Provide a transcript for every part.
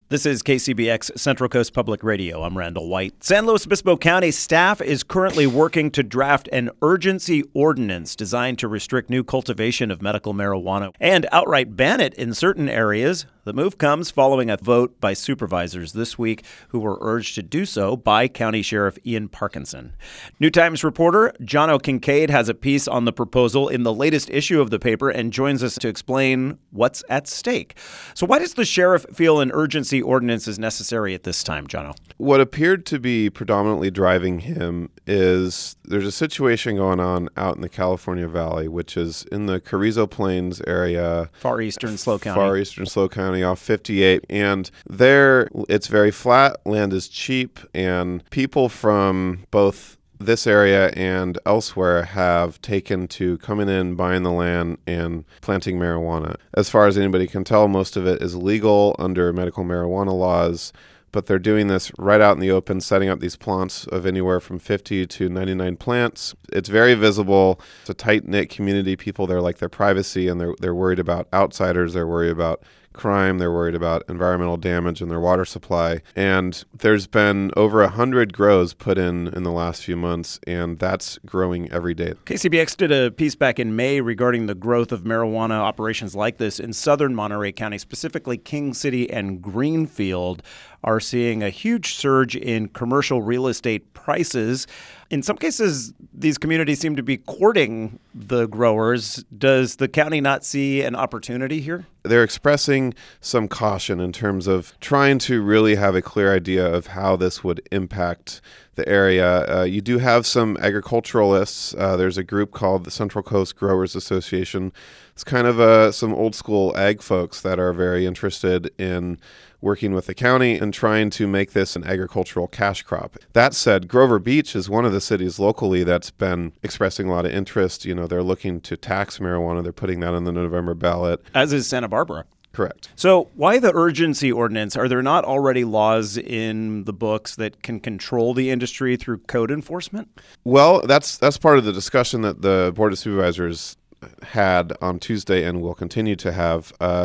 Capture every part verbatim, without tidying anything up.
This is K C B X Central Coast Public Radio. I'm Randall White. San Luis Obispo County staff is currently working to draft an urgency ordinance designed to restrict new cultivation of medical marijuana and outright ban it in certain areas. The move comes following a vote by supervisors this week who were urged to do so by County Sheriff Ian Parkinson. New Times reporter Jono Kincaid has a piece on the proposal in the latest issue of the paper and joins us to explain what's at stake. So why does the sheriff feel an urgency ordinance is necessary at this time, Jono? What appeared to be predominantly driving him is there's a situation going on out in the California Valley, which is in the Carrizo Plains area. Far eastern SLO County. Far eastern SLO County off fifty-eight. And there it's very flat, land is cheap, and people from both this area and elsewhere have taken to coming in, buying the land, and planting marijuana. As far as anybody can tell, most of it is legal under medical marijuana laws, but they're doing this right out in the open, setting up these plants of anywhere from fifty to ninety-nine plants. It's very visible. It's a tight-knit community. People there like their privacy, and they're they're worried about outsiders. They're worried about crime. They're worried about environmental damage in their water supply. And there's been over one hundred grows put in in the last few months, and that's growing every day. K C B X did a piece back in May regarding the growth of marijuana operations like this in southern Monterey County, specifically King City and Greenfield are seeing a huge surge in commercial real estate prices. In some cases, these communities seem to be courting the growers. Does the county not see an opportunity here? They're expressing some caution in terms of trying to really have a clear idea of how this would impact the area. Uh, you do have some agriculturalists. Uh, there's a group called the Central Coast Growers Association. It's kind of uh, some old school ag folks that are very interested in working with the county and trying to make this an agricultural cash crop. That said, Grover Beach is one of the cities locally that's been expressing a lot of interest. You know, they're looking to tax marijuana. They're putting that on the November ballot. As is Santa Barbara. Correct. So why the urgency ordinance? Are there not already laws in the books that can control the industry through code enforcement? Well, that's that's part of the discussion that the Board of Supervisors had on Tuesday and will continue to have. Uh,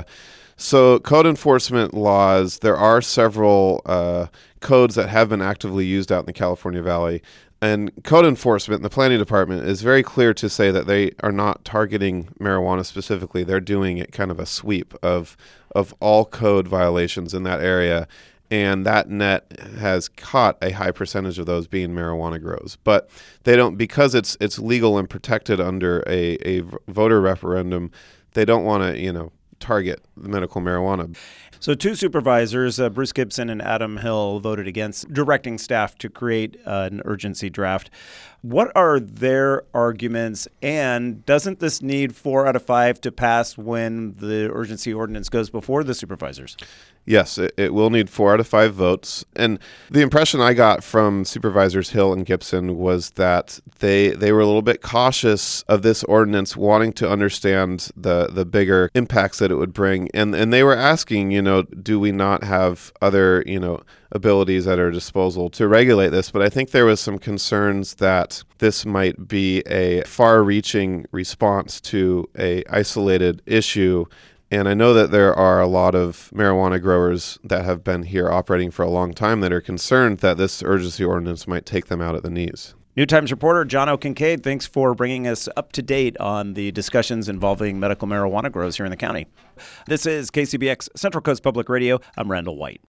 so code enforcement laws, there are several uh, codes that have been actively used out in the California Valley. And code enforcement in the planning department is very clear to say that they are not targeting marijuana specifically. They're doing it kind of a sweep of of all code violations in that area. And that net has caught a high percentage of those being marijuana grows. But they don't, because it's it's legal and protected under a, a voter referendum, they don't want to, you know, target the medical marijuana. So two supervisors, uh, Bruce Gibson and Adam Hill, voted against directing staff to create uh, an urgency draft. What are their arguments, and doesn't this need four out of five to pass when the urgency ordinance goes before the supervisors? Yes, it, it will need four out of five votes. And the impression I got from Supervisors Hill and Gibson was that they they were a little bit cautious of this ordinance, wanting to understand the, the bigger impacts that it would bring. And and they were asking, you know, do we not have other, you know, abilities at our disposal to regulate this? But I think there was some concerns that this might be a far-reaching response to a isolated issue. And I know that there are a lot of marijuana growers that have been here operating for a long time that are concerned that this urgency ordinance might take them out at the knees. New Times reporter Jono Kincaid, thanks for bringing us up to date on the discussions involving medical marijuana grows here in the county. This is K C B X Central Coast Public Radio. I'm Randall White.